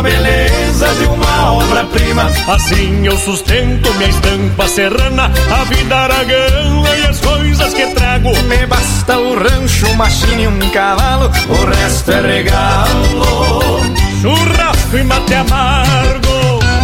beleza de uma obra-prima. Assim eu sustento minha estampa serrana, a vida aragana e as coisas que trago. Me basta o rancho, uma china e um cavalo, o resto é regalo. Churrasco e mate amargo.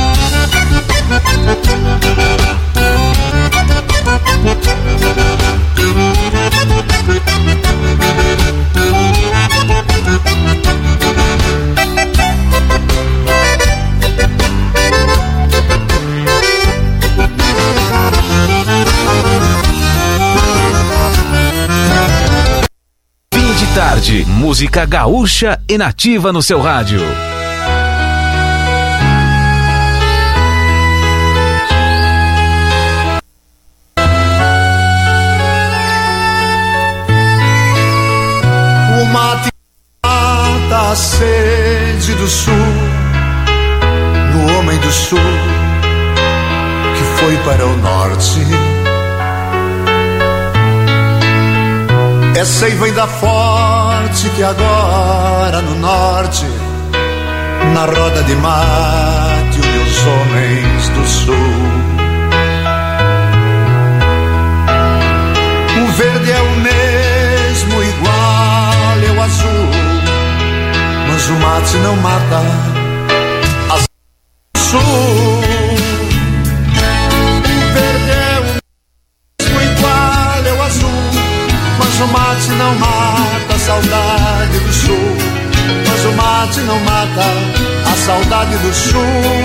Fim de tarde, música gaúcha e nativa no seu rádio. O mate mata a sede do sul, no homem do sul que foi para o norte. É seiva ainda forte que agora no norte, na roda de mate, os homens do sul. O verde é o mesmo, igual é o azul, mas o mate não mata a sul. O verde é o mesmo, igual é o azul, mas o mate não mata a saudade do sul. Mas o mate não mata a saudade do sul.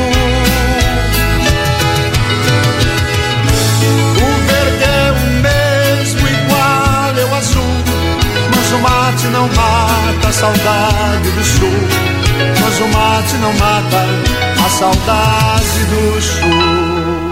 O verde é o mesmo, igual é o azul, mas o mate não mata a saudade do sul. Mas o mate não mata a saudade do sul.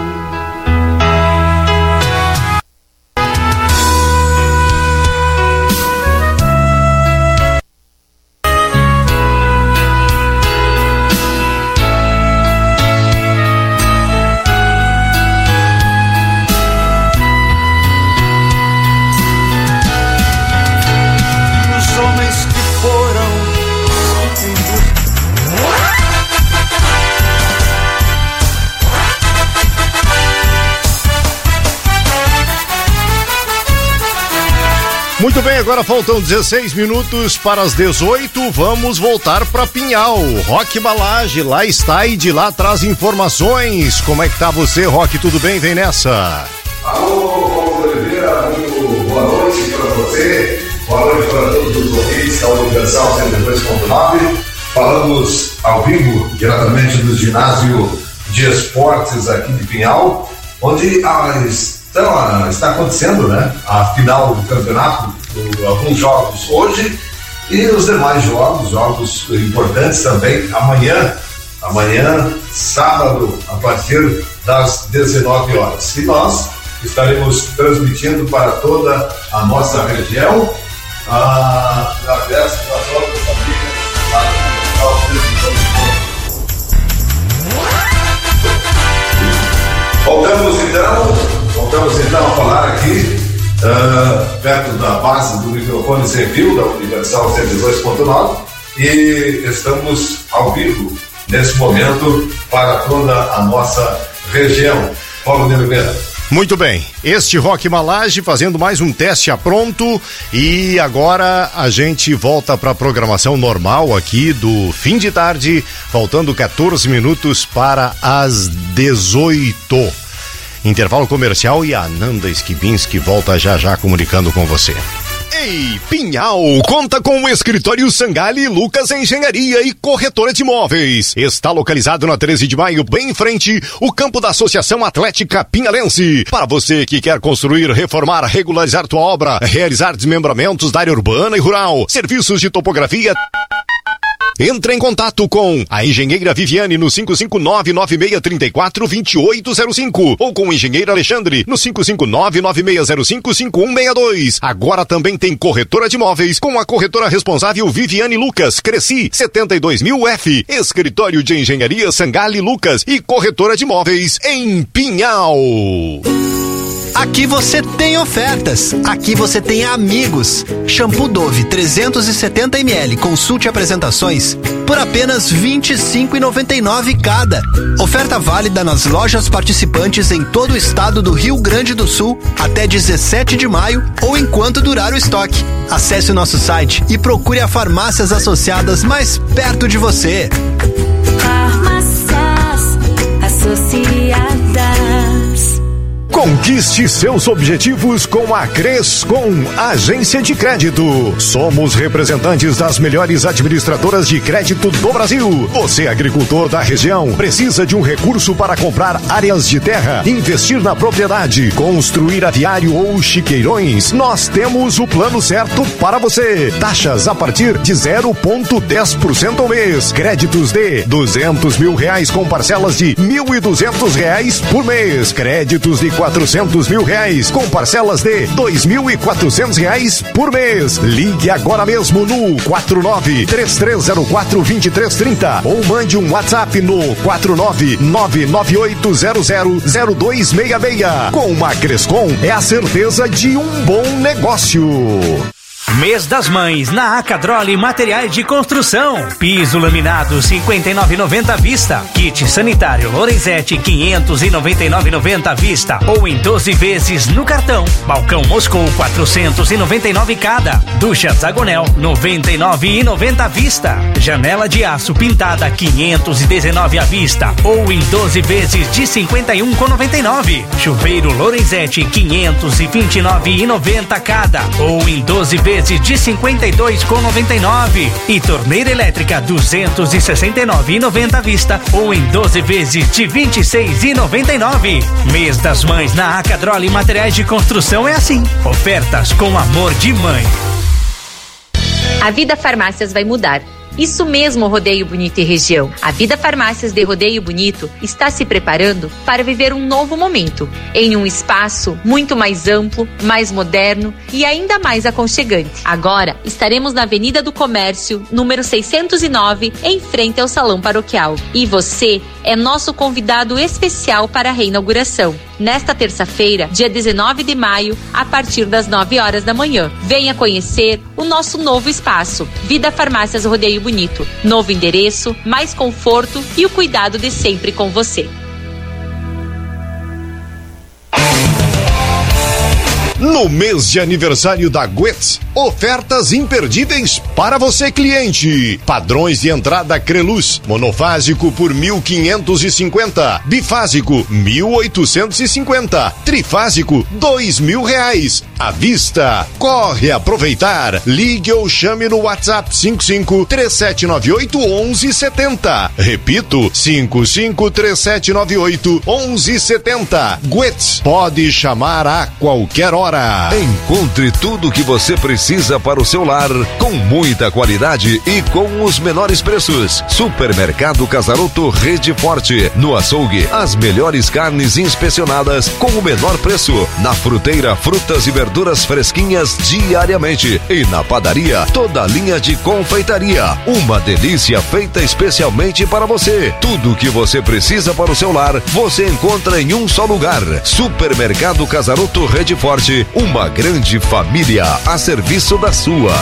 Muito bem, agora faltam 16 minutos para as 18, vamos voltar para Pinhal. Roque Balage, lá está e de lá traz informações. Como é que tá você, Roque? Tudo bem? Vem nessa. Alô, Paulo Oliveira, muito boa noite para você, boa noite para todos os ouvintes da Universal 102.9. Falamos ao vivo, diretamente do ginásio de esportes aqui de Pinhal, onde está acontecendo, né, a final do campeonato, alguns jogos hoje e os demais jogos importantes também amanhã, sábado, a partir das 19 horas. E nós estaremos transmitindo para toda a nossa região, através das outras famílias, Voltamos então a falar aqui, perto da base do microfone sem fio da Universal 102.9, e estamos ao vivo nesse momento para toda a nossa região. Paulo de Oliveira. Muito bem, este Roque Balage fazendo mais um teste a pronto, e agora a gente volta para a programação normal aqui do fim de tarde, faltando 14 minutos para as 18. Intervalo comercial e a Nanda Skibinski volta já comunicando com você. Ei, Pinhal conta com o escritório Sangali Lucas Engenharia e Corretora de Imóveis. Está localizado na 13 de maio, bem em frente, o campo da Associação Atlética Pinhalense. Para você que quer construir, reformar, regularizar tua obra, realizar desmembramentos da área urbana e rural, serviços de topografia... Entre em contato com a engenheira Viviane no 559-9634-2805 ou com o engenheiro Alexandre no 559-9605-5162. Agora também tem corretora de imóveis com a corretora responsável Viviane Lucas, Cresci 72.000F, escritório de engenharia Sangali Lucas e corretora de imóveis em Pinhal. Aqui você tem ofertas, aqui você tem amigos. Shampoo Dove 370 ml, consulte apresentações por apenas R$ 25,99 cada. Oferta válida nas lojas participantes em todo o estado do Rio Grande do Sul até 17 de maio ou enquanto durar o estoque. Acesse o nosso site e procure a farmácias associadas mais perto de você. Farmácias Associadas. Conquiste seus objetivos com a Crescom Agência de Crédito. Somos representantes das melhores administradoras de crédito do Brasil. Você, agricultor da região, precisa de um recurso para comprar áreas de terra, investir na propriedade, construir aviário ou chiqueirões? Nós temos o plano certo para você. Taxas a partir de 0,10% ao mês. Créditos de R$200 mil com parcelas de R$1.200 por mês. Créditos de R$400 mil com parcelas de R$2.400 por mês. Ligue agora mesmo no 49-3304-2330 ou mande um WhatsApp no 49998000266. Com a Crescom é a certeza de um bom negócio. Mês das Mães na Acadrole Materiais de Construção. Piso laminado 59,90 à vista. Kit sanitário Lorenzetti 599,90 à vista ou em 12 vezes no cartão. Balcão Moscou 499 cada. Ducha Zagonel 99,90 à vista. Janela de aço pintada 519 à vista ou em 12 vezes de 51,99. Chuveiro Lorenzetti 529,90 cada ou em 12 vezes de 52,99 e torneira elétrica 269,90 à vista ou em 12 vezes de 26,99. Mês das Mães na Acadrole Materiais de Construção é assim. Ofertas com amor de mãe. A Vida Farmácias vai mudar. Isso mesmo, Rodeio Bonito e região. A Vida Farmácias de Rodeio Bonito está se preparando para viver um novo momento, em um espaço muito mais amplo, mais moderno e ainda mais aconchegante. Agora, estaremos na Avenida do Comércio, número 609, em frente ao Salão Paroquial. E você é nosso convidado especial para a reinauguração. Nesta terça-feira, dia 19 de maio, a partir das 9 horas da manhã. Venha conhecer o nosso novo espaço, Vida Farmácias Rodeio Bonito. Novo endereço, mais conforto e o cuidado de sempre com você. No mês de aniversário da Goetz, ofertas imperdíveis para você, cliente. Padrões de entrada Creluz, monofásico por 1.550, bifásico 1.850, trifásico R$2.000. À vista. Corre aproveitar. Ligue ou chame no WhatsApp 55-3798-1170. Repito, 55-3798-1170. Goetz, pode chamar a qualquer hora. Encontre tudo o que você precisa para o seu lar com muita qualidade e com os menores preços. Supermercado Casaroto Rede Forte. No açougue, as melhores carnes inspecionadas com o menor preço. Na fruteira, frutas e verduras fresquinhas diariamente. E na padaria, toda a linha de confeitaria. Uma delícia feita especialmente para você. Tudo o que você precisa para o seu lar, você encontra em um só lugar. Supermercado Casaroto Rede Forte. Uma grande família a serviço da sua.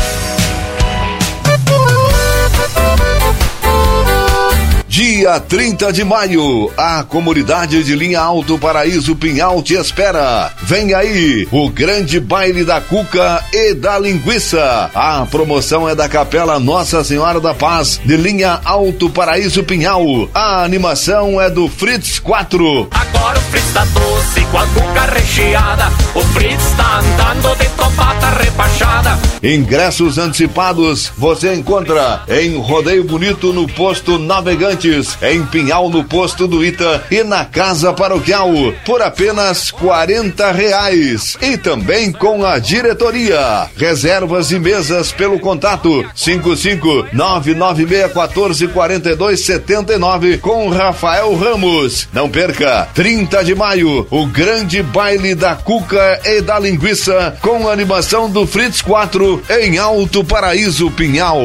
Dia 30 de maio, a comunidade de Linha Alto Paraíso Pinhal te espera. Vem aí, o grande baile da cuca e da linguiça. A promoção é da Capela Nossa Senhora da Paz de Linha Alto Paraíso Pinhal. A animação é do Fritz 4. Agora o Fritz tá doce com a cuca recheada. O Fritz tá andando de topata repachada. Ingressos antecipados você encontra em Rodeio Bonito no posto Navegantes, em Pinhal no posto do Ita e na Casa Paroquial por apenas R$40 e também com a diretoria. Reservas e mesas pelo contato 55996144279 com Rafael Ramos. Não perca, 30 de maio, o grande baile da cuca e da linguiça com a animação do Fritz 4 em Alto Paraíso Pinhal.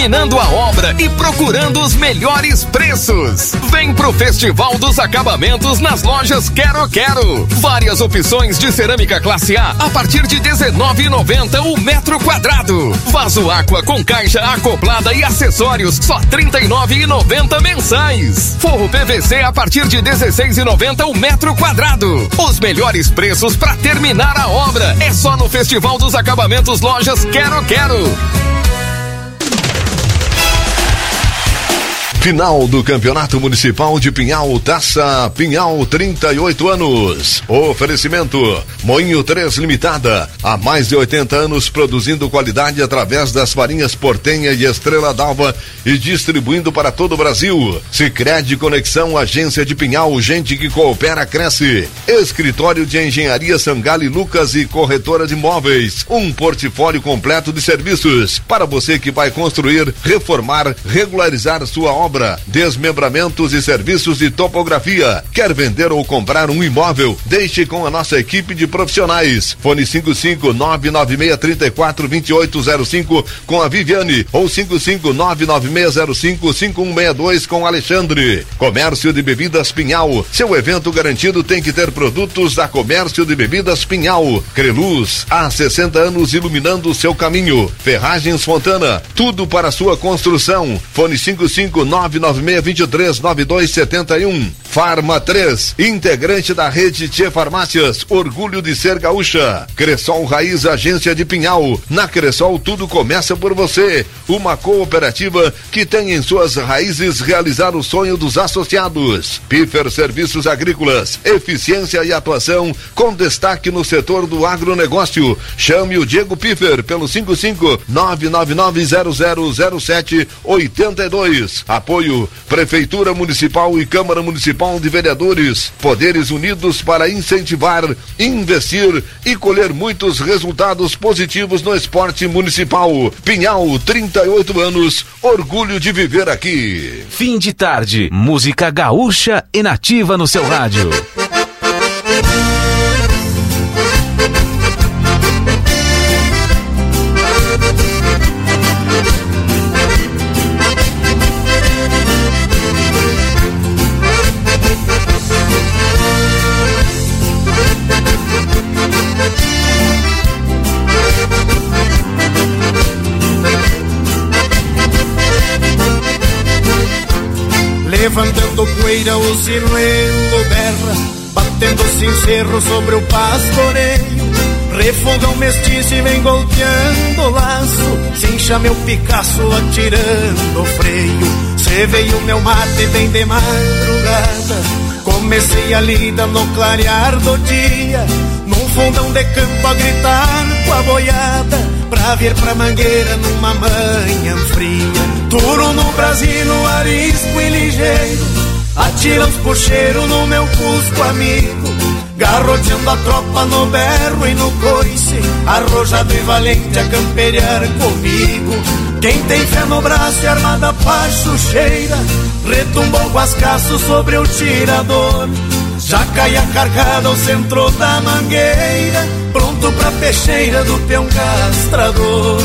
terminando a obra e procurando os melhores preços. Vem pro Festival dos Acabamentos nas lojas Quero Quero. Várias opções de cerâmica classe A partir de R$19,90 o metro quadrado. Vaso Aqua com caixa acoplada e acessórios só R$39,90 mensais. Forro PVC a partir de R$16,90 o metro quadrado. Os melhores preços para terminar a obra é só no Festival dos Acabamentos Lojas Quero Quero. Final do Campeonato Municipal de Pinhal, Taça Pinhal, 38 anos. Oferecimento: Moinho 3 Limitada, há mais de 80 anos produzindo qualidade através das farinhas Portenha e Estrela d'Alva e distribuindo para todo o Brasil. Sicredi Conexão, agência de Pinhal, gente que coopera, cresce. Escritório de Engenharia Sangali Lucas e corretora de imóveis. Um portfólio completo de serviços para você que vai construir, reformar, regularizar sua obra. Desmembramentos e serviços de topografia. Quer vender ou comprar um imóvel? Deixe com a nossa equipe de profissionais. Fone 55996342805 com a Viviane ou 55996055162 com Alexandre. Comércio de Bebidas Pinhal. Seu evento garantido tem que ter produtos da Comércio de Bebidas Pinhal. Creluz, há 60 anos iluminando o seu caminho. Ferragens Fontana, tudo para sua construção. Fone 55996239271. Farma 3, integrante da rede Tchê Farmácias, orgulho de ser gaúcha. Cressol Raiz, agência de Pinhal. Na Cressol tudo começa por você. Uma cooperativa que tem em suas raízes realizar o sonho dos associados. Pifer Serviços Agrícolas, eficiência e atuação com destaque no setor do agronegócio. Chame o Diego Pifer pelo 55999000782. Apoio Prefeitura Municipal e Câmara Municipal de Vereadores. Poderes unidos para incentivar, investir e colher muitos resultados positivos no esporte municipal. Pinhal, 38 anos, orgulho de viver aqui. Fim de tarde, música gaúcha e nativa no seu rádio. Levantando poeira, o sinuelo berra, batendo sincero sobre o pastoreio. Refogão mestiço e vem golpeando o laço, cincha meu Picasso atirando o freio. Cê veio meu mate bem de madrugada, comecei a lida no clarear do dia, num fundão de campo a gritar com a boiada, pra vir pra Mangueira numa manhã fria. Turo no Brasil, arisco e ligeiro, atira os puxeiros no meu cusco amigo, garroteando a tropa no berro e no coice, arrojado e valente a camperear comigo. Quem tem fé no braço e armada pachucheira, retumbou o guascaço sobre o tirador. Já caia cargada ao centro da mangueira, pronto pra peixeira do peão castrador.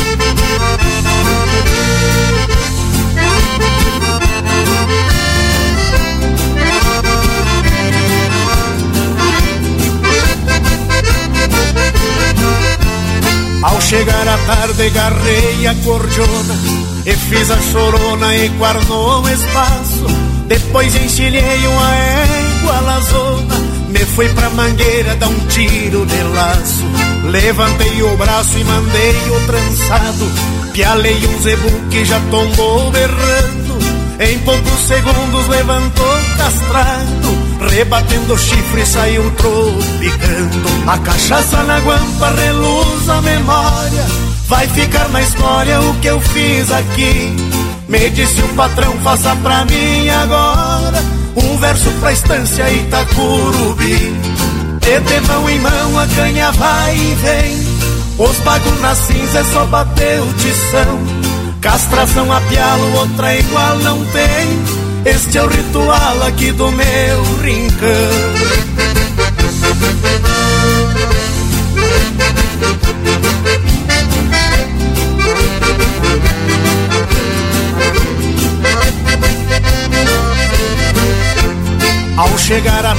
Ao chegar a tarde garrei a cordiona e fiz a chorona e guarnou o espaço. Depois enchilhei uma égua lazona, me fui pra Mangueira dar um tiro de laço. Levantei o braço e mandei o trançado, pialei um zebu que já tombou berrando. Em poucos segundos levantou castrado, rebatendo o chifre saiu tropicando. A cachaça na guampa reluz a memória, vai ficar na história o que eu fiz aqui. Me disse o patrão, faça pra mim agora um verso pra estância Itacurubi. De mão em mão a canha vai e vem, os bagos na cinza é só bater o tição. Castração a pialo, outra igual não tem, este é o ritual aqui do meu rincão.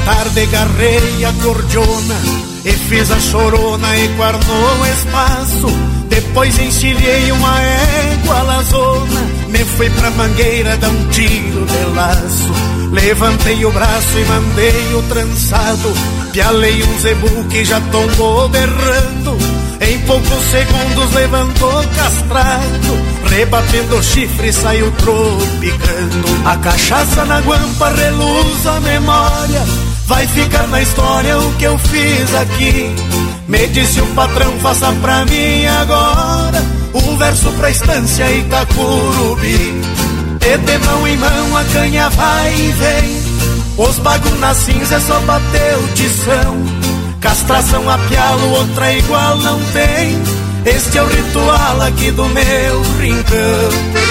tarde agarrei a cordiona e fiz a chorona e guardou o espaço. Depois encilhei uma égua lazona, me fui pra mangueira dar um tiro de laço. Levantei o braço e mandei o trançado, pialei um zebu que já tombou berrando. Em poucos segundos levantou castrado, rebatendo o chifre saiu tropicando. A cachaça na guampa reluz a memória, vai ficar na história o que eu fiz aqui. Me disse o patrão, faça pra mim agora um verso pra estância Itacurubi. E de mão em mão a canha vai e vem, os bagos na cinza só bateu tição. Castração a pialo, outra igual não tem, este é o ritual aqui do meu rincão.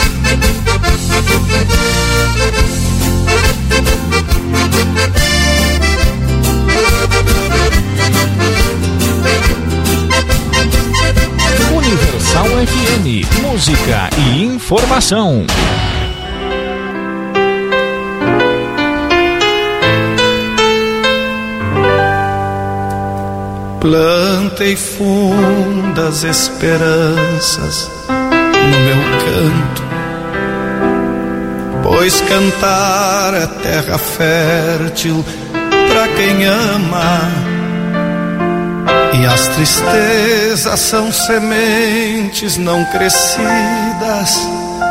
Universal FM, música e informação. Plantei fundas esperanças no meu canto, pois cantar é terra fértil pra quem ama, e as tristezas são sementes não crescidas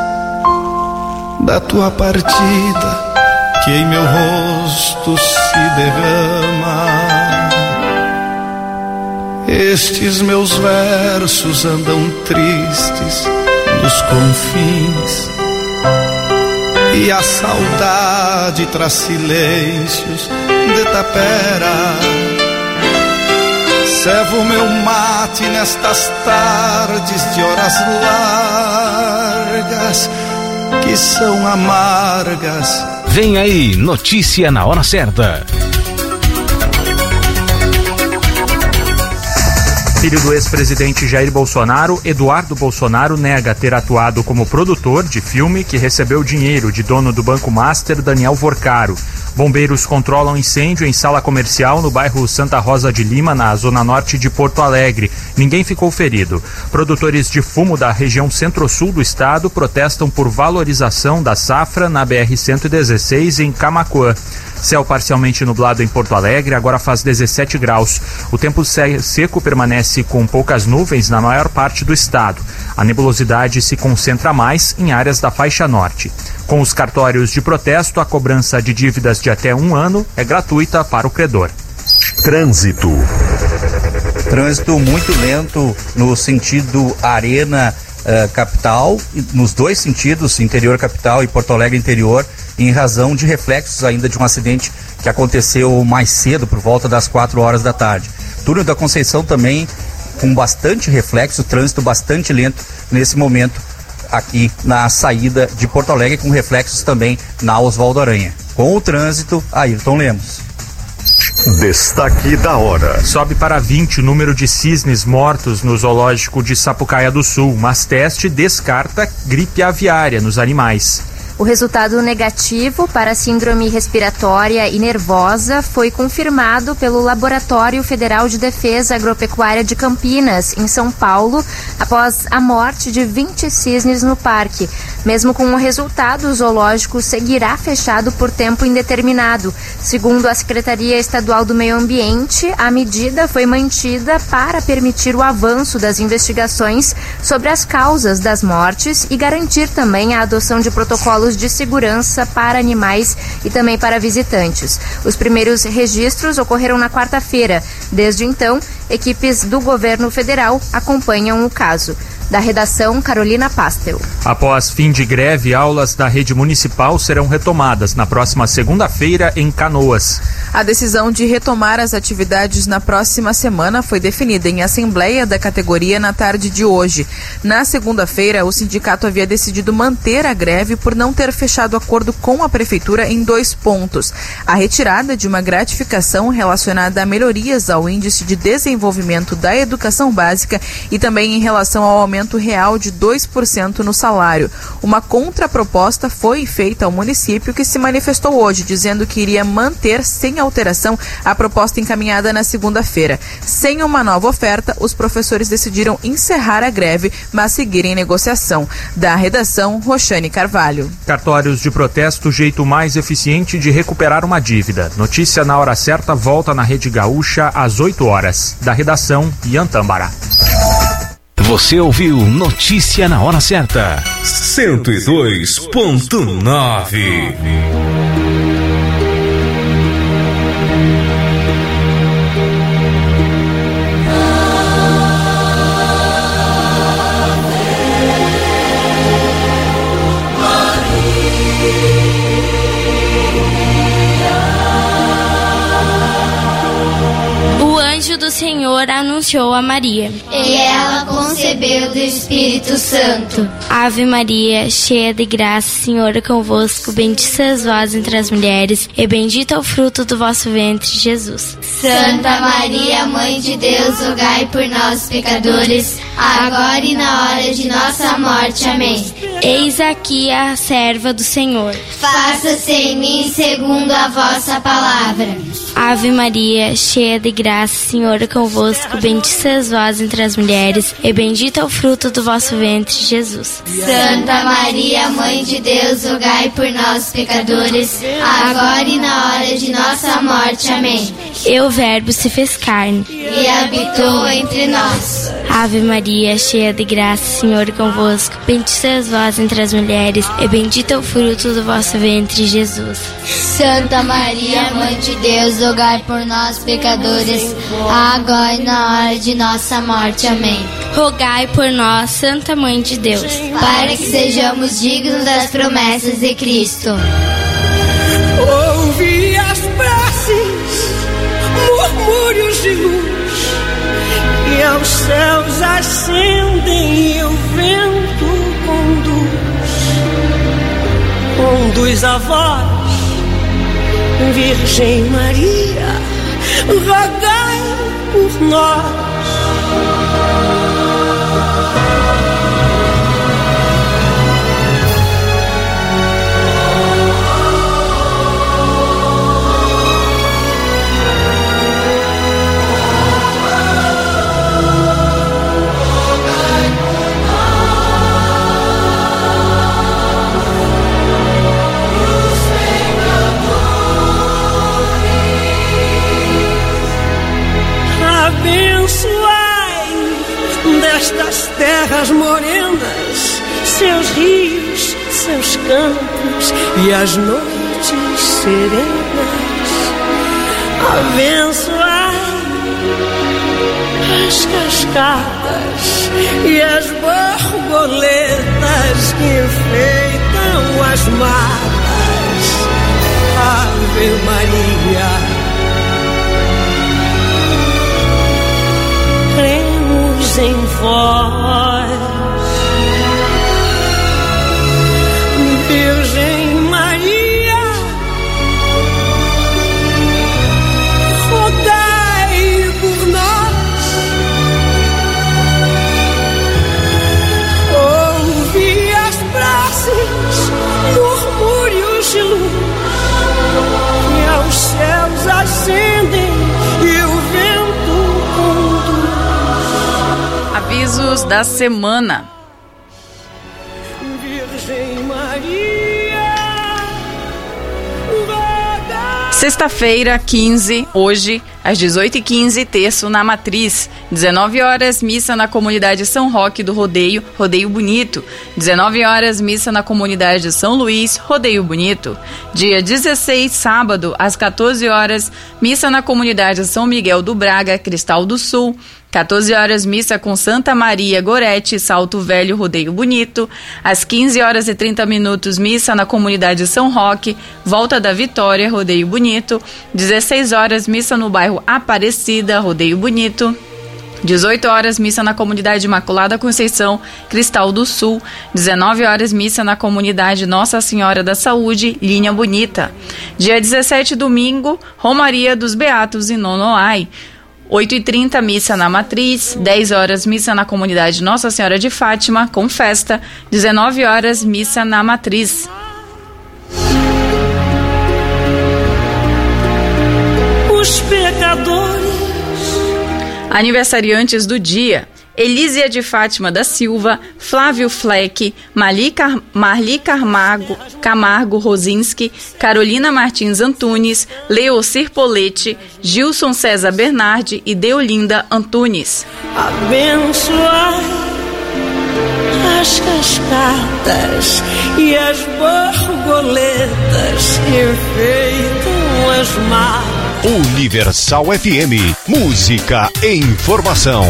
da tua partida, que em meu rosto se derrama. Estes meus versos andam tristes nos confins, e a saudade traz silêncios de tapera. Servo meu mate nestas tardes de horas largas, que são amargas. Vem aí, notícia na hora certa. Filho do ex-presidente Jair Bolsonaro, Eduardo Bolsonaro nega ter atuado como produtor de filme que recebeu dinheiro de dono do Banco Master, Daniel Vorcaro. Bombeiros controlam incêndio em sala comercial no bairro Santa Rosa de Lima, na zona norte de Porto Alegre. Ninguém ficou ferido. Produtores de fumo da região centro-sul do estado protestam por valorização da safra na BR-116 em Camaquã. Céu parcialmente nublado em Porto Alegre, agora faz 17 graus. O tempo seco permanece com poucas nuvens na maior parte do estado. A nebulosidade se concentra mais em áreas da faixa norte. Com os cartórios de protesto, a cobrança de dívidas de até 1 ano é gratuita para o credor. Trânsito. Trânsito muito lento no sentido Arena capital, nos dois sentidos, interior capital e Porto Alegre interior, em razão de reflexos ainda de um acidente que aconteceu mais cedo, por volta das 4 horas da tarde. Túnel da Conceição também com bastante reflexo, trânsito bastante lento nesse momento aqui na saída de Porto Alegre, com reflexos também na Oswaldo Aranha. Com o trânsito, Ayrton Lemos. Destaque da hora. Sobe para 20 o número de cisnes mortos no zoológico de Sapucaia do Sul, mas teste descarta gripe aviária nos animais. O resultado negativo para a síndrome respiratória e nervosa foi confirmado pelo Laboratório Federal de Defesa Agropecuária de Campinas, em São Paulo, após a morte de 20 cisnes no parque. Mesmo com o resultado, o zoológico seguirá fechado por tempo indeterminado. Segundo a Secretaria Estadual do Meio Ambiente, a medida foi mantida para permitir o avanço das investigações sobre as causas das mortes e garantir também a adoção de protocolos de segurança para animais e também para visitantes. Os primeiros registros ocorreram na quarta-feira. Desde então, equipes do governo federal acompanham o caso. Da redação, Carolina Pastel. Após fim de greve, aulas da rede municipal serão retomadas na próxima segunda-feira em Canoas. A decisão de retomar as atividades na próxima semana foi definida em assembleia da categoria na tarde de hoje. Na segunda-feira, o sindicato havia decidido manter a greve por não ter fechado acordo com a prefeitura em 2 pontos: a retirada de uma gratificação relacionada a melhorias ao índice de desenvolvimento da educação básica e também em relação ao aumento aumento real de 2% no salário. Uma contraproposta foi feita ao município, que se manifestou hoje, dizendo que iria manter sem alteração a proposta encaminhada na segunda-feira. Sem uma nova oferta, os professores decidiram encerrar a greve, mas seguir em negociação. Da redação, Roxane Carvalho. Cartórios de protesto, jeito mais eficiente de recuperar uma dívida. Notícia na hora certa, volta na Rede Gaúcha às 8 horas. Da redação, Ian Tambara. Você ouviu Notícia na hora certa. 102.9. Do Senhor anunciou a Maria. E ela concebeu do Espírito Santo. Ave Maria, cheia de graça, o Senhor é convosco. Bendita sois vós entre as mulheres, e bendito é o fruto do vosso ventre, Jesus. Santa Maria, Mãe de Deus, rogai por nós, pecadores, agora e na hora de nossa morte. Amém. Eis aqui a serva do Senhor. Faça-se em mim segundo a vossa palavra. Ave Maria, cheia de graça, o Senhor é convosco. Bendita sois vós entre as mulheres, e bendito é o fruto do vosso ventre, Jesus. Santa Maria, Mãe de Deus, rogai por nós, pecadores, agora e na hora de nossa morte. Amém. E o Verbo se fez carne e habitou entre nós. Ave Maria, cheia de graça, o Senhor é convosco. Bendita sois vós entre as mulheres, e bendito é o fruto do vosso ventre, Jesus. Santa Maria, Mãe de Deus, rogai por nós, pecadores, agora e na hora de nossa morte. Amém. Rogai por nós, Santa Mãe de Deus, para que sejamos dignos das promessas de Cristo. Ouvi as preces, murmúrios de luz, e aos céus ascendem e o vento conduz a voz. Virgem Maria, rogai por nós. Destas terras morenas, seus rios, seus campos e as noites serenas. Abençoai as cascadas e as borboletas que enfeitam as matas. Ave Maria. Em voz, Virgem Maria, rogai por nós. Ouvi as preces, murmúrios de luz, que aos céus ascendem e o vento conduz. Avisos da semana. Sexta-feira, 15, hoje, às 18h15, terço na Matriz. 19 horas, missa na comunidade São Roque do Rodeio, Rodeio Bonito. 19 horas, missa na comunidade São Luís, Rodeio Bonito. Dia 16, sábado, às 14 horas, missa na comunidade São Miguel do Braga, Cristal do Sul. 14 horas, missa com Santa Maria Gorete, Salto Velho, Rodeio Bonito. Às 15h30, missa na comunidade São Roque, Volta da Vitória, Rodeio Bonito. 16 horas, missa no bairro Aparecida, Rodeio Bonito. 18 horas, missa na comunidade Imaculada Conceição, Cristal do Sul. 19 horas, missa na comunidade Nossa Senhora da Saúde, Linha Bonita. Dia 17, domingo, Romaria dos Beatos em Nonoai. 8h30, missa na Matriz. 10 horas, missa na comunidade Nossa Senhora de Fátima, com festa. 19 horas, missa na Matriz. Os pecadores. Aniversariantes do dia: Elísia de Fátima da Silva, Flávio Fleck, Marli Camargo Rosinski, Carolina Martins Antunes, Leocir Polete, Gilson César Bernardi e Deolinda Antunes. Abençoai as cascatas e as borboletas enfeitam as matas. Universal FM, música e informação.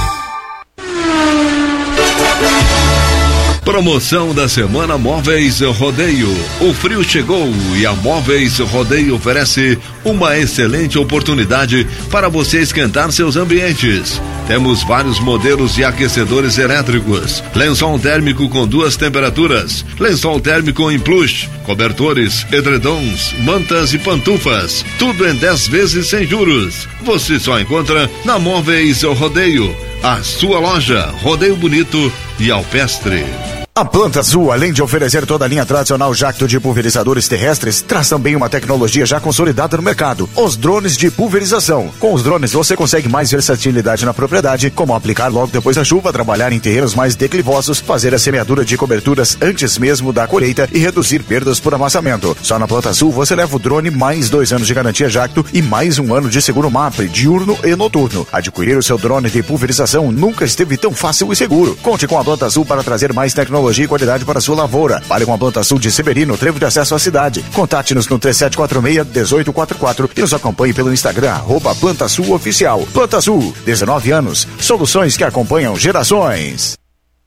Promoção da Semana Móveis Rodeio. O frio chegou e a Móveis Rodeio oferece uma excelente oportunidade para você esquentar seus ambientes. Temos vários modelos de aquecedores elétricos, lençol térmico com 2 temperaturas, lençol térmico em plush, cobertores, edredons, mantas e pantufas, tudo em 10 vezes sem juros. Você só encontra na Móveis Rodeio, a sua loja Rodeio Bonito e Alpestre. A Planta Azul, além de oferecer toda a linha tradicional Jacto de pulverizadores terrestres, traz também uma tecnologia já consolidada no mercado: os drones de pulverização. Com os drones você consegue mais versatilidade na propriedade, como aplicar logo depois da chuva, trabalhar em terrenos mais declivosos, fazer a semeadura de coberturas antes mesmo da colheita e reduzir perdas por amassamento. Só na Planta Azul você leva o drone mais 2 anos de garantia Jacto e mais 1 ano de seguro MAPRE, diurno e noturno. Adquirir o seu drone de pulverização nunca esteve tão fácil e seguro. Conte com a Planta Azul para trazer mais tecnologia e qualidade para a sua lavoura. Fale com a Planta Azul de Severino, trevo de acesso à cidade. Contate-nos no 3746-1844 e nos acompanhe pelo Instagram, @Planta Azul Oficial. Planta Azul, 19 anos. Soluções que acompanham gerações.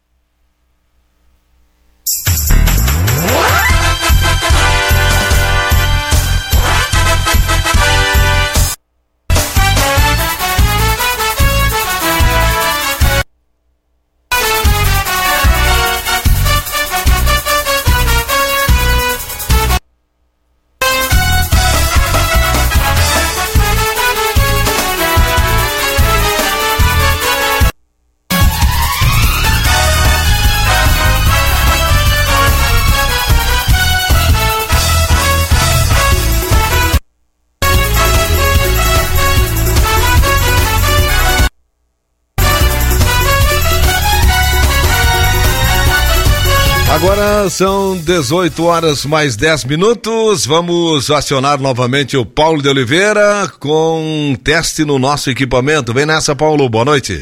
Agora são 18 horas mais 10 minutos. Vamos acionar novamente o Paulo de Oliveira com teste no nosso equipamento. Vem nessa, Paulo. Boa noite.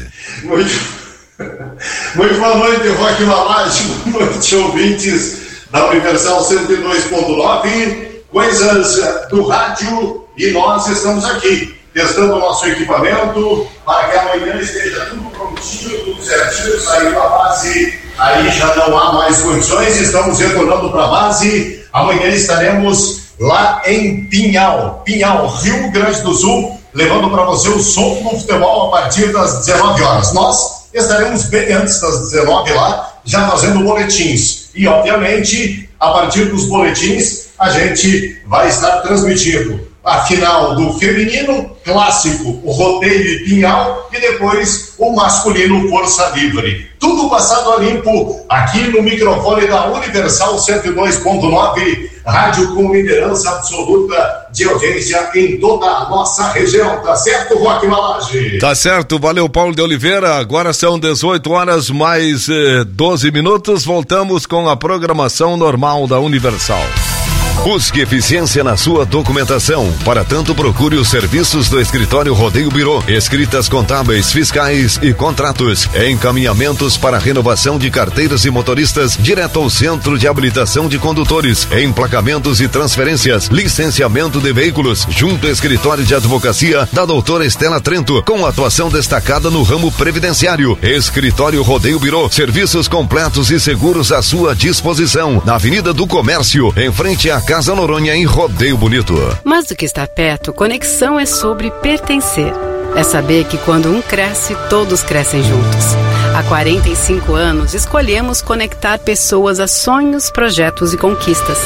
Muito boa noite, Roque Malage. Boa noite, ouvintes da Universal 102.9. Coisas do rádio, e nós estamos aqui testando o nosso equipamento para que amanhã esteja tudo prontinho, tudo certinho, saindo a base. Aí já não há mais condições, estamos retornando para a base. Amanhã estaremos lá em Pinhal, Rio Grande do Sul, levando para você o som do futebol a partir das 19 horas. Nós estaremos bem antes das 19 lá, já fazendo boletins. E, obviamente, a partir dos boletins, a gente vai estar transmitindo a final do feminino, clássico, o rodeio e Pinhal, e depois o masculino, Força Livre. Tudo passado a limpo aqui no microfone da Universal 102.9, rádio com liderança absoluta de audiência em toda a nossa região. Tá certo, Roque Malage? Tá certo, valeu, Paulo de Oliveira. Agora são 18 horas mais 12 minutos. Voltamos com a programação normal da Universal. Busque eficiência na sua documentação. Para tanto, procure os serviços do Escritório Rodeio Birô. Escritas contábeis, fiscais e contratos. Encaminhamentos para renovação de carteiras e motoristas direto ao Centro de Habilitação de Condutores. Emplacamentos e transferências. Licenciamento de veículos. Junto ao Escritório de Advocacia da doutora Estela Trento, com atuação destacada no ramo previdenciário. Escritório Rodeio Birô. Serviços completos e seguros à sua disposição. Na Avenida do Comércio, em frente à Casa Noronha, em Rodeio Bonito. Mais do que estar perto, conexão é sobre pertencer. É saber que quando um cresce, todos crescem juntos. Há 45 anos, escolhemos conectar pessoas a sonhos, projetos e conquistas.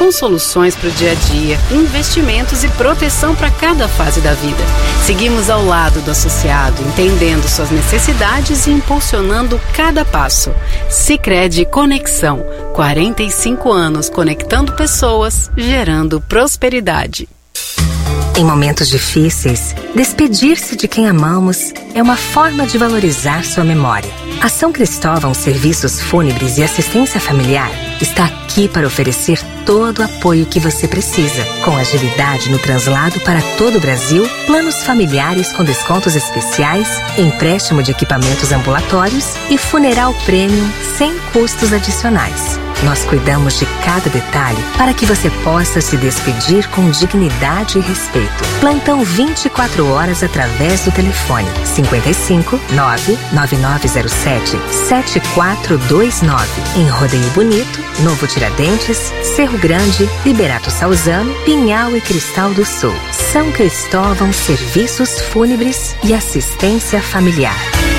com soluções para o dia a dia, investimentos e proteção para cada fase da vida. Seguimos ao lado do associado, entendendo suas necessidades e impulsionando cada passo. Sicredi Conexão, 45 anos conectando pessoas, gerando prosperidade. Em momentos difíceis, despedir-se de quem amamos é uma forma de valorizar sua memória. A São Cristóvão Serviços Fúnebres e Assistência Familiar está aqui para oferecer todo o apoio que você precisa, com agilidade no translado para todo o Brasil, planos familiares com descontos especiais, empréstimo de equipamentos ambulatórios e funeral premium sem custos adicionais. Nós cuidamos de cada detalhe para que você possa se despedir com dignidade e respeito. Plantão 24 horas através do telefone 55 99907 7429 em Rodeio Bonito, Novo Tiradentes, Cerro Grande, Liberato Salzano, Pinhal e Cristal do Sul. São Cristóvão Serviços Fúnebres e Assistência Familiar.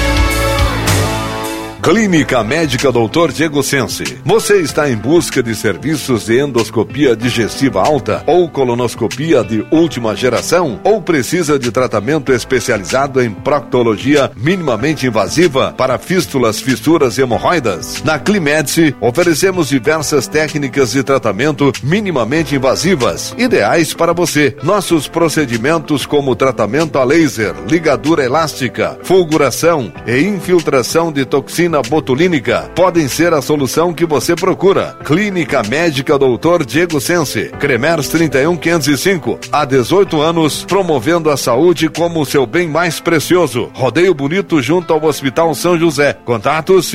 Clínica Médica Dr. Diego Sense. Você está em busca de serviços de endoscopia digestiva alta ou colonoscopia de última geração? Ou precisa de tratamento especializado em proctologia minimamente invasiva para fístulas, fissuras e hemorroidas? Na Climedice, oferecemos diversas técnicas de tratamento minimamente invasivas, ideais para você. Nossos procedimentos como tratamento a laser, ligadura elástica, fulguração e infiltração de toxina botulínica podem ser a solução que você procura. Clínica Médica Dr. Diego Sense, Cremers 31505, há 18 anos, promovendo a saúde como o seu bem mais precioso. Rodeio Bonito junto ao Hospital São José. Contatos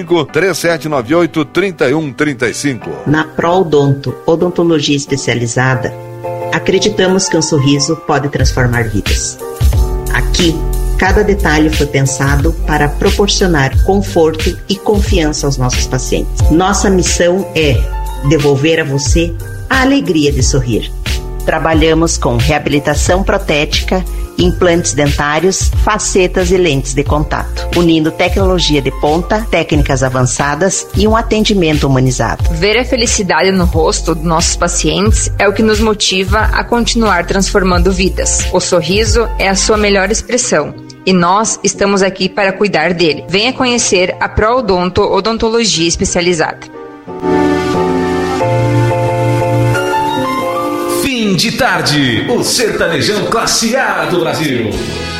55-3798-3135. Na Proodonto, odontologia especializada, acreditamos que um sorriso pode transformar vidas. Aqui, cada detalhe foi pensado para proporcionar conforto e confiança aos nossos pacientes. Nossa missão é devolver a você a alegria de sorrir. Trabalhamos com reabilitação protética, implantes dentários, facetas e lentes de contato, unindo tecnologia de ponta, técnicas avançadas e um atendimento humanizado. Ver a felicidade no rosto dos nossos pacientes é o que nos motiva a continuar transformando vidas. O sorriso é a sua melhor expressão. E nós estamos aqui para cuidar dele. Venha conhecer a Proodonto Odontologia Especializada. Fim de tarde, o sertanejão classe A do Brasil.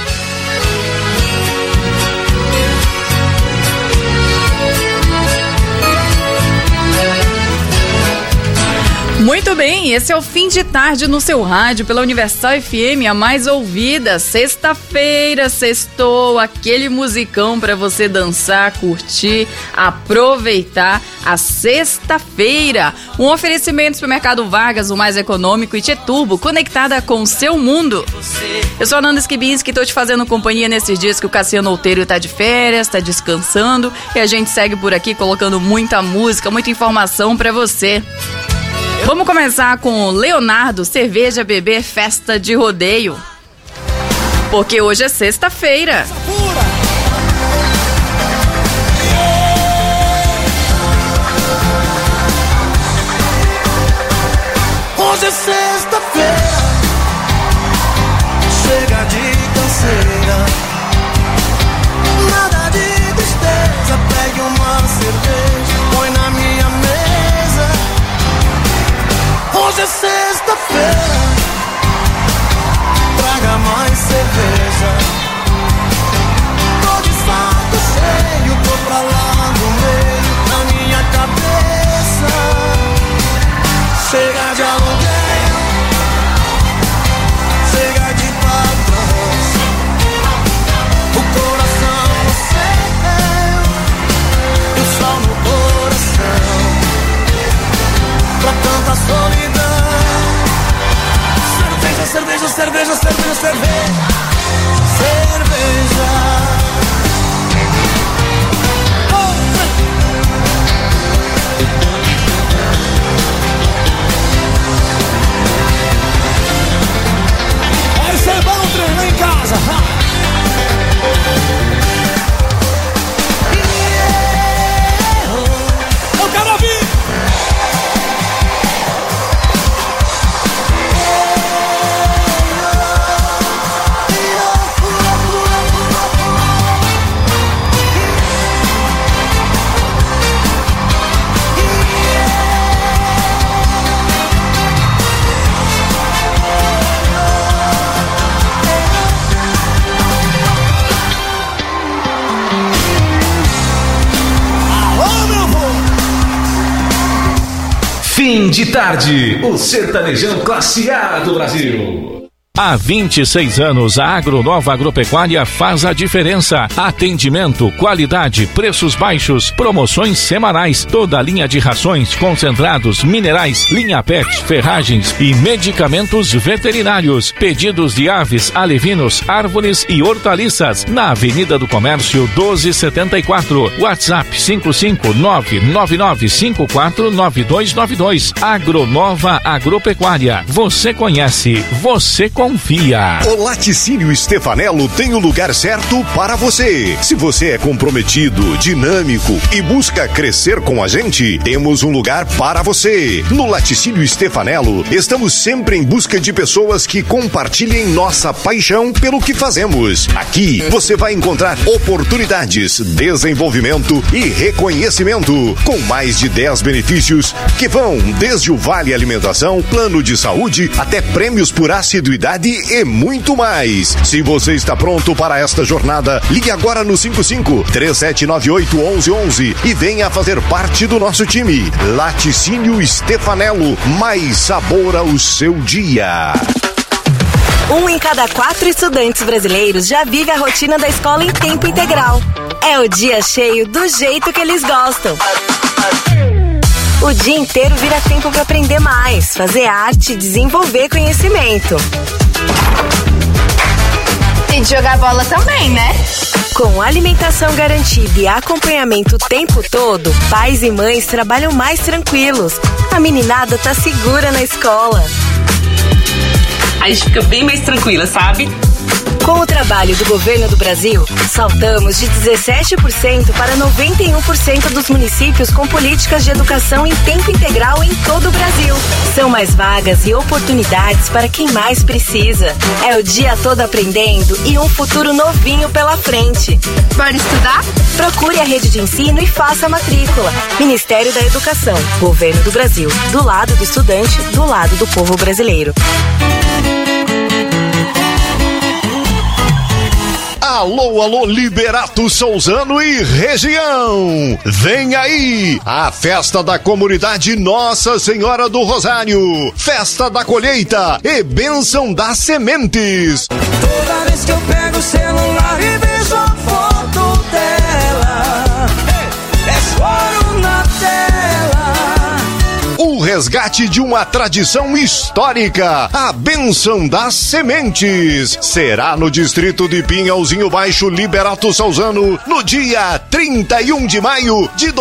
Muito bem, esse é o Fim de Tarde no seu rádio, pela Universal FM, a mais ouvida. Sexta-feira, sextou, aquele musicão pra você dançar, curtir, aproveitar a sexta-feira. Um oferecimento do Supermercado Vargas, o mais econômico, e Tieturbo, conectada com o seu mundo. Eu sou a Nanda Skibinski, tô te fazendo companhia nesses dias que o Cassiano Outeiro tá de férias, tá descansando, e a gente segue por aqui colocando muita música, muita informação pra você. Vamos começar com Leonardo, Cerveja, Beber, Festa de Rodeio. Porque hoje é sexta-feira. Hoje é sexta-feira, chega de canseira, nada de tristeza, pegue uma cerveja, põe na minha mesa. Hoje é sexta-feira, traga mais cerveja. Fim de tarde, o sertanejão classe A do Brasil. Há 26 anos, a Agronova Agropecuária faz a diferença. Atendimento, qualidade, preços baixos, promoções semanais, toda a linha de rações, concentrados, minerais, linha PET, ferragens e medicamentos veterinários. Pedidos de aves, alevinos, árvores e hortaliças. Na Avenida do Comércio 1274. WhatsApp 55999549292. Agronova Agropecuária. Você conhece, você confia. O Laticínio Stefanello tem o lugar certo para você. Se você é comprometido, dinâmico e busca crescer com a gente, temos um lugar para você. No Laticínio Stefanello, estamos sempre em busca de pessoas que compartilhem nossa paixão pelo que fazemos. Aqui, você vai encontrar oportunidades, desenvolvimento e reconhecimento, com mais de 10 benefícios que vão desde o Vale Alimentação, plano de saúde, até prêmios por assiduidade e muito mais. Se você está pronto para esta jornada, ligue agora no 55-3798-1111 e venha fazer parte do nosso time. Laticínio Stefanello, mais sabor ao seu dia. 1 em cada 4 estudantes brasileiros já vive a rotina da escola em tempo integral. É o dia cheio do jeito que eles gostam. O dia inteiro vira tempo para aprender mais, fazer arte e desenvolver conhecimento. E de jogar bola também, né? Com alimentação garantida e acompanhamento o tempo todo, pais e mães trabalham mais tranquilos. A meninada tá segura na escola. A gente fica bem mais tranquila, sabe? Com o trabalho do governo do Brasil, saltamos de 17% para 91% dos municípios com políticas de educação em tempo integral em todo o Brasil. São mais vagas e oportunidades para quem mais precisa. É o dia todo aprendendo e um futuro novinho pela frente. Bora estudar? Procure a rede de ensino e faça a matrícula. Ministério da Educação, Governo do Brasil. Do lado do estudante, do lado do povo brasileiro. Alô, alô, Liberato Souzano e região! Vem aí a festa da comunidade Nossa Senhora do Rosário, festa da colheita e bênção das sementes. Toda vez que eu pego o celular e vejo a foto dela, é choro na tela. O resgate de uma tradição histórica, a bênção das sementes, será no distrito de Pinhalzinho Baixo, Liberato Souzano, no dia 31 de maio de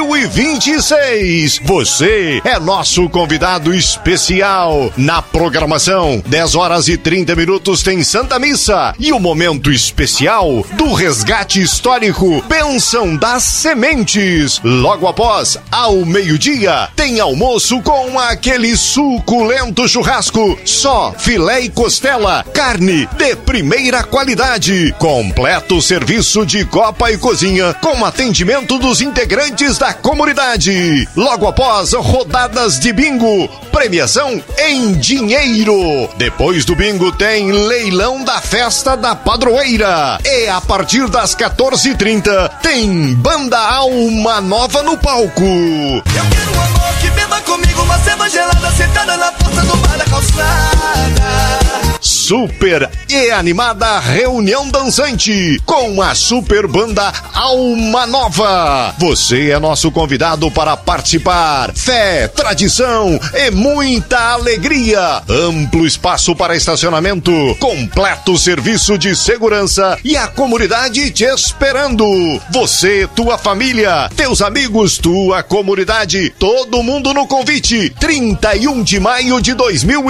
2026. Você é nosso convidado especial. Na programação, 10h30 tem Santa Missa e o momento especial do resgate histórico, bênção das sementes. Logo após, ao meio-dia, tem almoço com aquele suculento churrasco, só filé e costela, carne de primeira qualidade, completo serviço de copa e cozinha, com atendimento dos integrantes da comunidade. Logo após, rodadas de bingo, premiação em dinheiro. Depois do bingo tem leilão da festa da padroeira. E a partir das 14h30 tem Banda Alma Nova no palco. Eu quero um amor que beba comigo uma cerveja gelada sentada na porta do bar da calçada. Super e animada reunião dançante com a super banda Alma Nova. Você é nosso convidado para participar. Fé, tradição e muita alegria. Amplo espaço para estacionamento, completo serviço de segurança e a comunidade te esperando. Você, tua família, teus amigos, tua comunidade, todo mundo no convite. 31 de maio de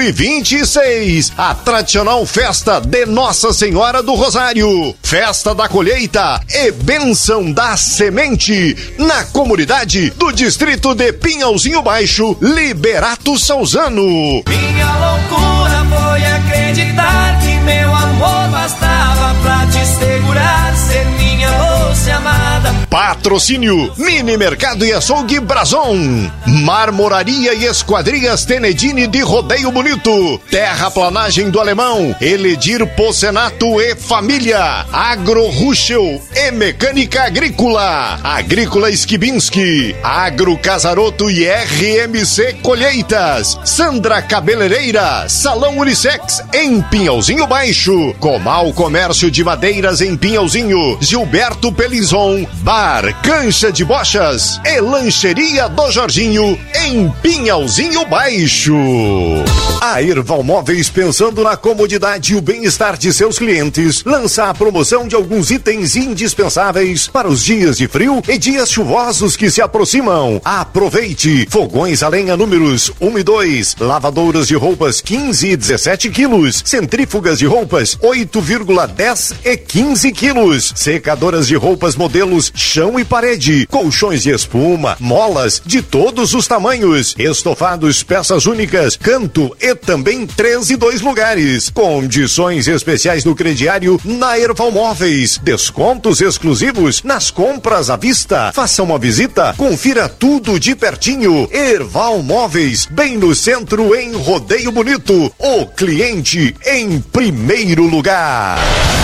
2026. A tradicional festa de Nossa Senhora do Rosário, festa da colheita e bênção da semente na comunidade do distrito de Pinhalzinho Baixo, Liberato Souzano. Minha loucura foi acreditar que meu amor bastava pra te segurar, ser minha doce amada. Patrocínio Mini Mercado e Açougue Brazon, Marmoraria e Esquadrias Tenedini de Rodeio Bonito, Terraplanagem do Alemão, Eledir Pocenato e Família, Agro Ruschel e Mecânica Agrícola, Agrícola Skibinski, Agro Casaroto e RMC Colheitas, Sandra Cabeleireira, Salão Unissex em Pinhalzinho Baixo, Comal Comércio de Madeiras em Pinhalzinho, Gilberto Pelizon, Bar Cancha de Bochas e Lancheria do Jorginho em Pinhalzinho Baixo. A Erval Móveis, pensando na comodidade e o bem-estar de seus clientes, lança a promoção de alguns itens indispensáveis para os dias de frio e dias chuvosos que se aproximam. Aproveite! Fogões a lenha números 1 e 2, lavadoras de roupas 15 e 17 quilos, centrífugas de roupas 8,10 e 15 quilos, secadoras de roupas modelos chão e parede, colchões de espuma, molas de todos os tamanhos, estofados, peças únicas, canto e também 3 e 2 lugares. Condições especiais do crediário na Erval Móveis, descontos exclusivos nas compras à vista. Faça uma visita, confira tudo de pertinho. Erval Móveis, bem no centro em Rodeio Bonito, o cliente em primeiro lugar.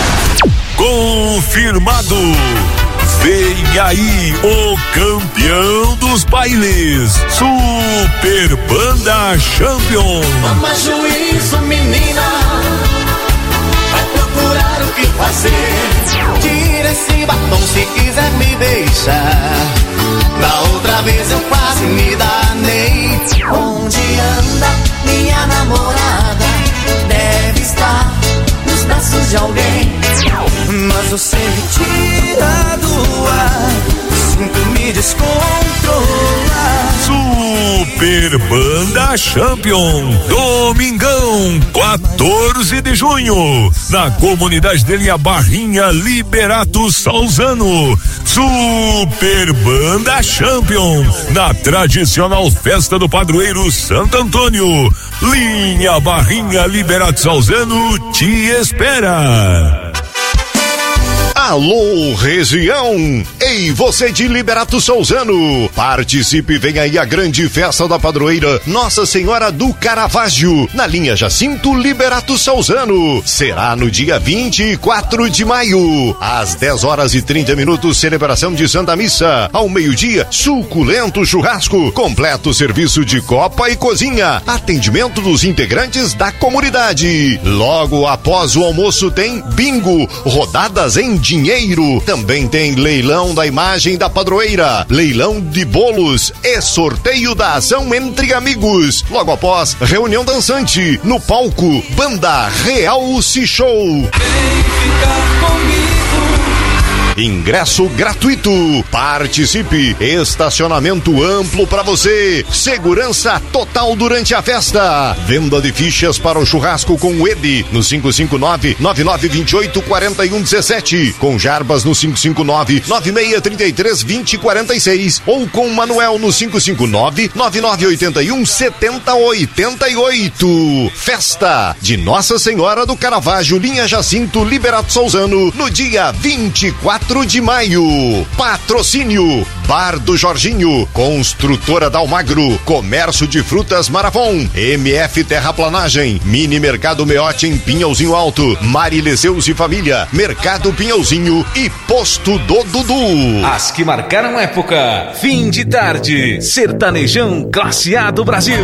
Confirmado! Vem aí o campeão dos bailes, Super Banda Champion. Toma juízo, menina, vai procurar o que fazer. Tira esse batom se quiser me deixar. Da outra vez eu quase me danei. Onde anda minha namorada? Deve estar nos braços de alguém. Mas você me tira do ar, sinto me descontrolar. Super Banda Champion, domingão, 14 de junho, na comunidade de Linha Barrinha, Liberato Salzano. Super Banda Champion, na tradicional festa do padroeiro Santo Antônio. Linha Barrinha, Liberato Salzano te espera. Alô, região! Ei, você de Liberato Salzano! Participe, vem aí a grande festa da padroeira Nossa Senhora do Caravaggio, na linha Jacinto Liberato Salzano. Será no dia 24 de maio, às 10 horas e 30 minutos, celebração de Santa Missa. Ao meio-dia, suculento churrasco, completo serviço de copa e cozinha, atendimento dos integrantes da comunidade. Logo após o almoço tem bingo, rodadas em dinheiro. Também tem leilão da imagem da padroeira, leilão de bolos e sorteio da ação entre amigos. Logo após, reunião dançante no palco, Banda Realce Show. Vem ficar comigo. Ingresso gratuito. Participe. Estacionamento amplo para você. Segurança total durante a festa. Venda de fichas para o churrasco com o Edi no 559-9928-4117. Com Jarbas no 559-9633-2046. Ou com Manuel no 559-9981-7088. Festa de Nossa Senhora do Caravaggio, linha Jacinto Liberato Salzano, no dia 24 de maio. Patrocínio Bar do Jorginho, Construtora Dalmagro, Comércio de Frutas Maravon, MF Terraplanagem, Mini Mercado Meote em Pinhalzinho Alto, Marileseus e Família, Mercado Pinhalzinho e Posto do Dudu. As que marcaram época. Fim de tarde. Sertanejão Classe A do Brasil.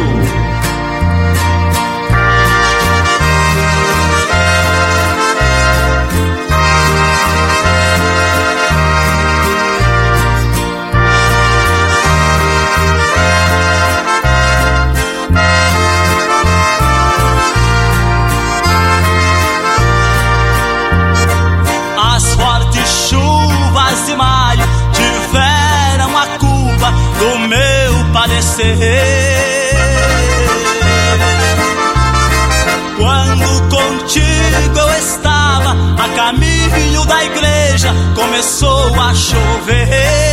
Quando contigo eu estava a caminho da igreja, começou a chover.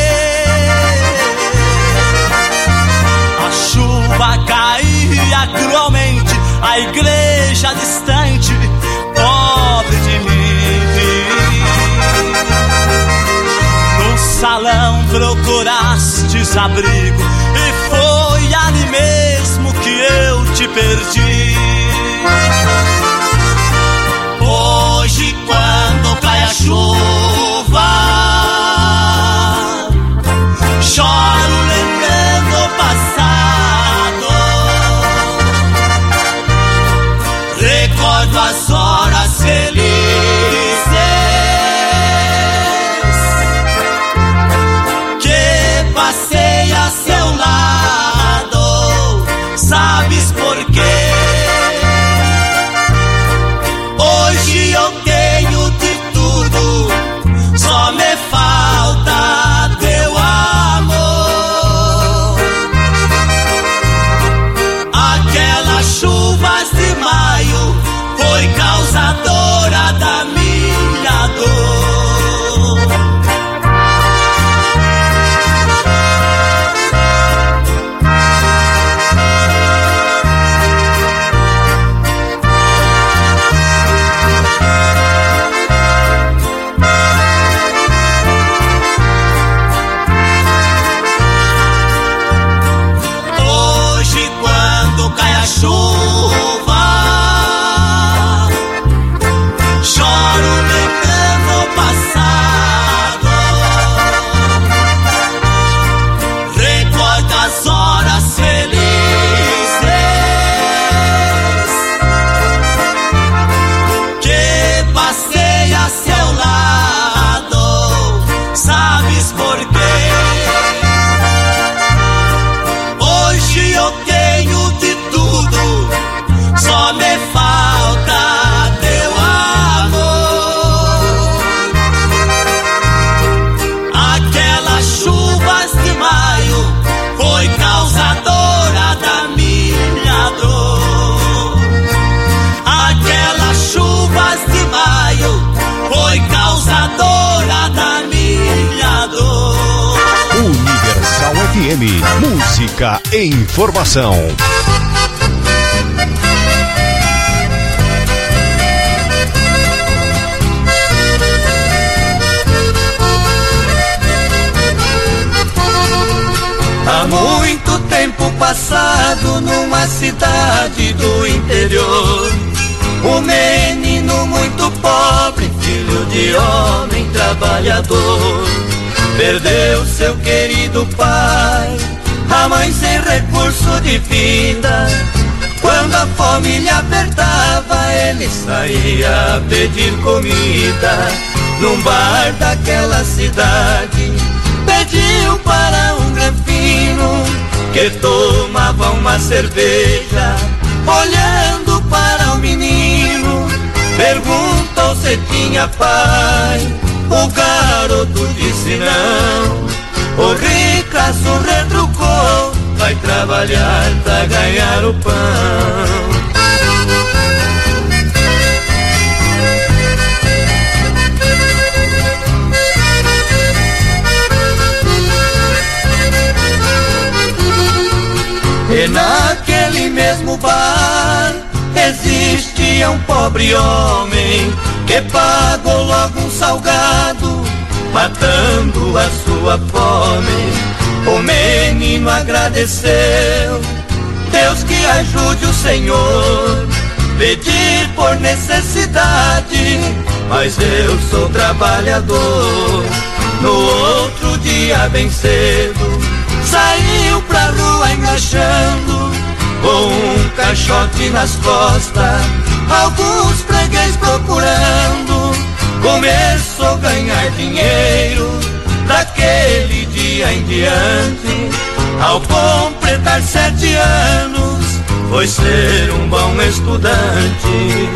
A chuva caía cruelmente, a igreja distante, pobre de mim. No salão não procurastes abrigo, e foi ali mesmo que eu te perdi. Hoje quando cai a chuva, choro lembrando o passado, recordo as horas felizes que passei a seu lado. Sabes por quê? Hoje eu tenho de tudo, só me falta teu amor. Aquelas chuvas de maio foi causadora da minha dor. Hoje quando cai a chuva, choro lembrando o passado, recordo as horas felizes que passei a seu lado. Sabes por quê? Hoje eu tenho de tudo, só me falta teu amor. Aquelas chuvas de maio foi causadora da minha dor. Aquelas chuvas de maio foi causadora da minha dor. Universal FM, música e informação. Há muito tempo passado numa cidade do interior, um menino muito pobre, filho de homem trabalhador, perdeu seu querido pai, a mãe sem recurso de vida. Quando a fome lhe apertava, ele saía a pedir comida. Num bar daquela cidade, pediu para um granfino que tomava uma cerveja. Olhando para o menino, perguntou se tinha pai. O garoto disse não. O ricaço retrucou: vai trabalhar pra ganhar o pão. E naquele mesmo bar existia um pobre homem que pagou logo um salgado, matando a sua fome. O menino agradeceu: Deus que ajude o Senhor. Pedi por necessidade, mas eu sou trabalhador. No outro dia bem cedo, saiu pra rua engraxando, com um caixote nas costas, alguns freguês procurando. Começou a ganhar dinheiro daquele dia em diante. Ao completar 7 anos, foi ser um bom estudante.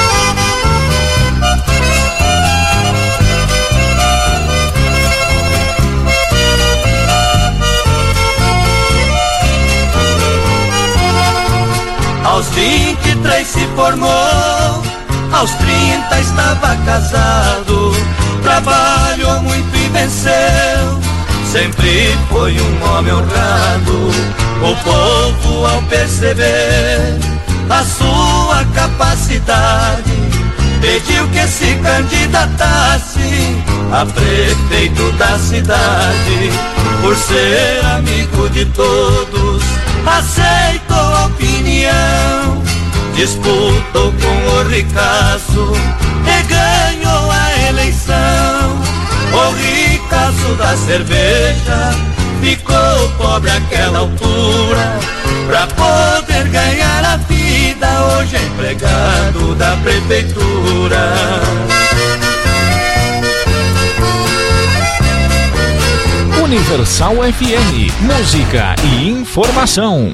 Aos 23 se formou, aos 30 estava casado. Trabalhou muito e venceu, sempre foi um homem honrado. O povo, ao perceber a sua capacidade, pediu que se candidatasse a prefeito da cidade, por ser amigo de todos, aceitou a opinião, disputou com o ricaço e ganhou a eleição. O ricaço da cerveja ficou pobre àquela altura, pra poder ganhar a vida, hoje é empregado da prefeitura. Universal FM, música e informação.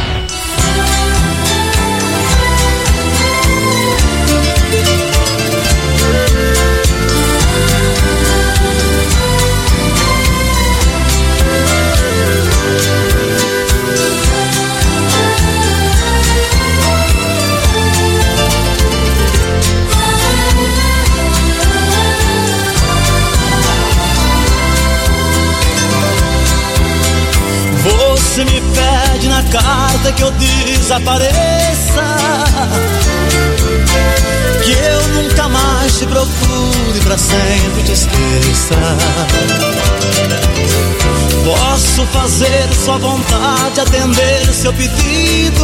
Você me pede na carta que eu desapareça, que eu nunca mais te procure, pra sempre te esqueça. Posso fazer sua vontade, atender seu pedido,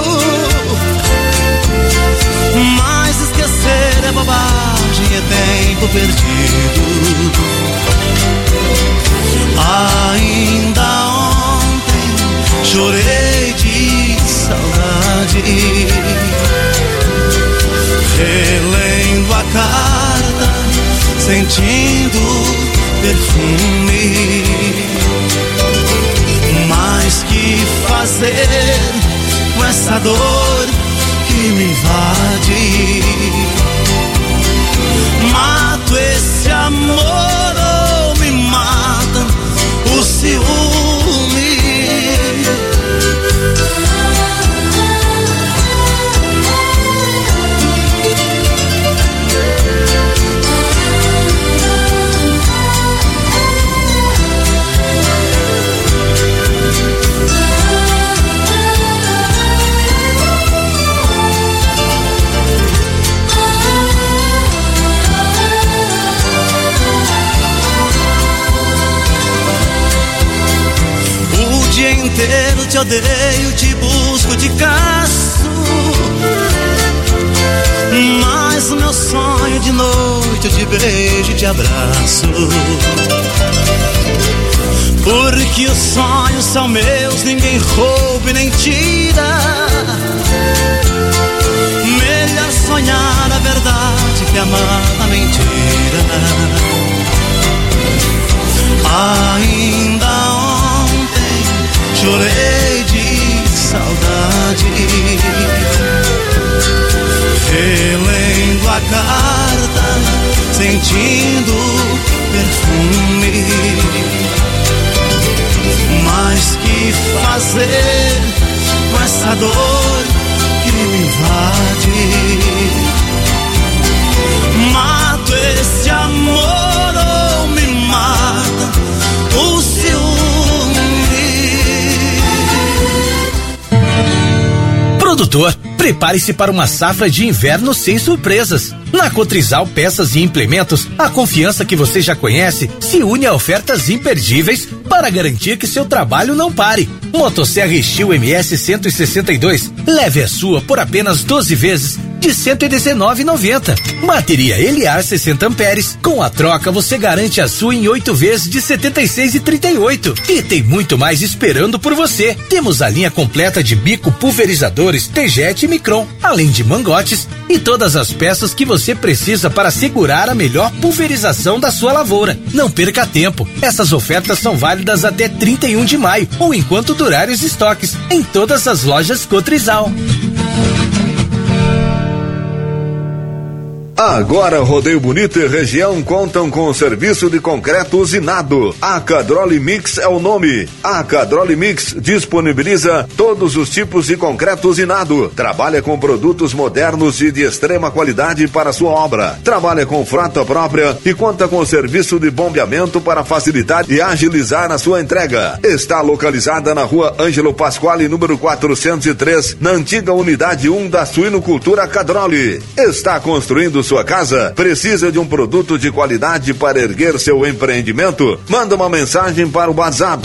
mas esquecer é bobagem, é tempo perdido. Ainda ontem chorei de saudade, relendo a carta, sentindo perfume. Mas que fazer com essa dor que me invade? Mato esse amor ou me mata o ciúme? O dia inteiro te odeio, te busco, te caço, mas o meu sonho de noite eu te beijo e te abraço. Porque os sonhos são meus, ninguém rouba e nem tira. Melhor sonhar a verdade que amar a mentira. Ainda ontem chorei de saudade, relendo a carta, sentindo perfume. Mas que fazer com essa dor que me invade? Mato esse amor ou me mata o ciúme? Produtor, prepare-se para uma safra de inverno sem surpresas. Na Cotrizal Peças e Implementos, a confiança que você já conhece se une a ofertas imperdíveis para garantir que seu trabalho não pare. Motosserra Steel MS 162, leve a sua por apenas 12 vezes de R$ 119,90. Bateria Eliar 60 amperes, com a troca você garante a sua em 8 vezes de R$ 76,38. E tem muito mais esperando por você. Temos a linha completa de bico pulverizadores T-Jet e Micron, além de mangotes e todas as peças que você precisa para segurar a melhor pulverização da sua lavoura. Não perca tempo. Essas ofertas são válidas até 31 de maio ou enquanto durarem os estoques em todas as lojas Cotrizal. Agora Rodeio Bonito e região contam com o serviço de concreto usinado. A Cadroli Mix é o nome. A Cadroli Mix disponibiliza todos os tipos de concreto usinado. Trabalha com produtos modernos e de extrema qualidade para sua obra. Trabalha com frota própria e conta com o serviço de bombeamento para facilitar e agilizar a sua entrega. Está localizada na Rua Ângelo Pasquale, número 403, na antiga unidade 1 da Suinocultura Cadroli. Está construindo sua casa? Precisa de um produto de qualidade para erguer seu empreendimento? Manda uma mensagem para o WhatsApp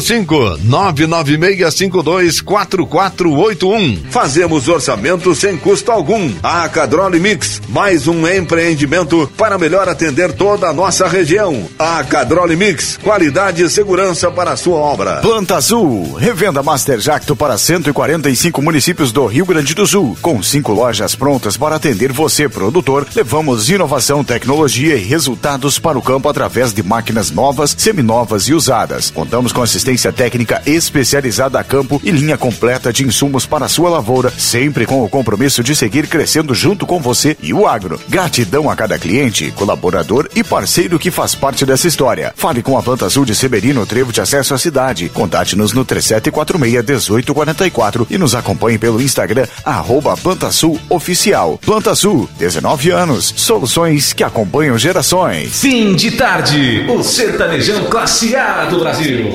55996524481. Fazemos orçamento sem custo algum. A Cadroli Mix, mais um empreendimento para melhor atender toda a nossa região. A Cadroli Mix, qualidade e segurança para a sua obra. Planta Azul, revenda Master Jacto para 145 municípios do Rio Grande do Sul, com 5 lojas prontas para atender você, produtor. Levamos inovação, tecnologia e resultados para o campo através de máquinas novas, seminovas e usadas. Contamos com assistência técnica especializada a campo e linha completa de insumos para a sua lavoura, sempre com o compromisso de seguir crescendo junto com você e o agro. Gratidão a cada cliente, colaborador e parceiro que faz parte dessa história. Fale com a Planta Azul de Severino, Trevo de Acesso à Cidade. Contate-nos no 3746-1844 e nos acompanhe pelo Instagram, @Planta Azul Oficial. Planta Azul, 19 anos, soluções que acompanham gerações. Fim de tarde, o sertanejão classe A do Brasil.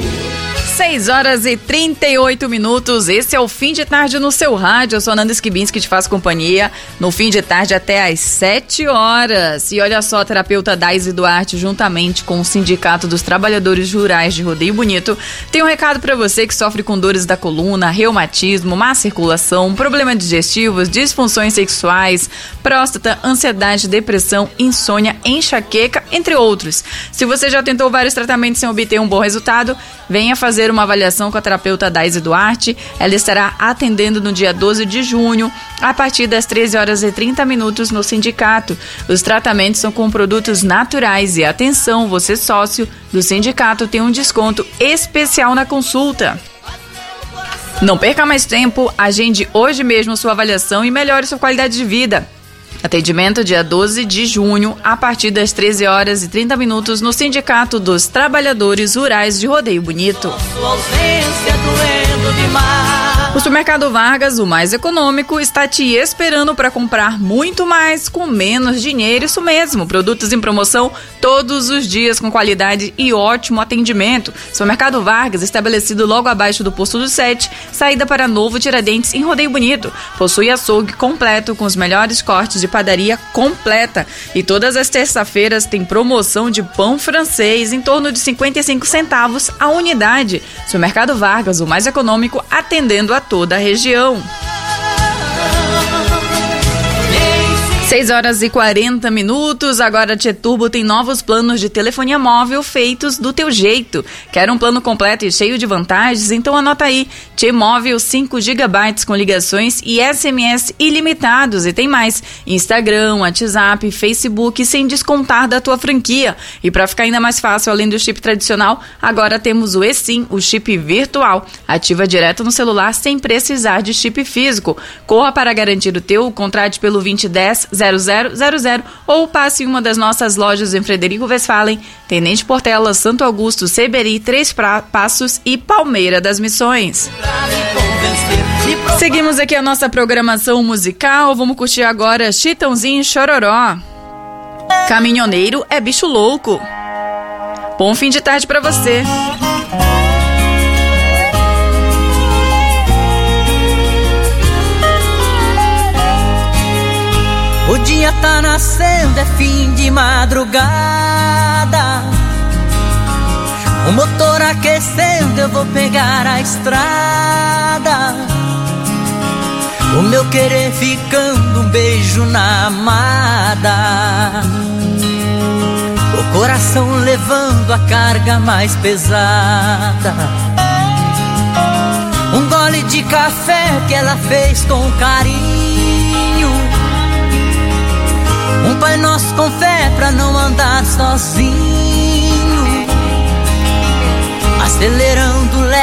6h38. Esse é o Fim de Tarde no seu rádio. Eu sou a Nanda Skibinski, que te faz companhia no Fim de Tarde até às 7h. E olha só, a terapeuta Daisy Duarte, juntamente com o Sindicato dos Trabalhadores Rurais de Rodeio Bonito, tem um recado para você que sofre com dores da coluna, reumatismo, má circulação, problemas digestivos, disfunções sexuais, próstata, ansiedade, depressão, insônia, enxaqueca, entre outros. Se você já tentou vários tratamentos sem obter um bom resultado, venha fazer uma avaliação com a terapeuta Daisy Duarte. Ela estará atendendo no dia 12 de junho, a partir das 13h30 no sindicato. Os tratamentos são com produtos naturais e, atenção, você sócio do sindicato tem um desconto especial na consulta. Não perca mais tempo, agende hoje mesmo sua avaliação e melhore sua qualidade de vida. Atendimento dia 12 de junho, a partir das 13h30 no Sindicato dos Trabalhadores Rurais de Rodeio Bonito. O Supermercado Vargas, o mais econômico, está te esperando para comprar muito mais com menos dinheiro. Isso mesmo, produtos em promoção todos os dias com qualidade e ótimo atendimento. Supermercado Vargas, estabelecido logo abaixo do Posto do 7, saída para Novo Tiradentes, em Rodeio Bonito. Possui açougue completo com os melhores cortes de padaria completa. E todas as terças-feiras tem promoção de pão francês em torno de 55 centavos a unidade. Supermercado Vargas, o mais econômico, atendendo a toda a região. 6h40. Agora a Tieturbo tem novos planos de telefonia móvel feitos do teu jeito. Quer um plano completo e cheio de vantagens? Então anota aí. T-Móvel 5 GB com ligações e SMS ilimitados. E tem mais: Instagram, WhatsApp, Facebook, sem descontar da tua franquia. E para ficar ainda mais fácil, além do chip tradicional, agora temos o eSIM, o chip virtual. Ativa direto no celular sem precisar de chip físico. Corra para garantir o teu, contrate pelo 2010 0000 ou passe em uma das nossas lojas em Frederico Westphalen, Tenente Portela, Santo Augusto, Seberi, Três Passos e Palmeira das Missões. Seguimos aqui a nossa programação musical. Vamos curtir agora Chitãozinho e Chororó. Caminhoneiro é bicho louco. Bom fim de tarde pra você. O dia tá nascendo, é fim de madrugada. O motor aquecendo, eu vou pegar a estrada. O meu querer ficando, um beijo na amada. O coração levando a carga mais pesada. Um gole de café que ela fez com carinho. Um Pai Nosso com fé pra não andar sozinho. Acelerando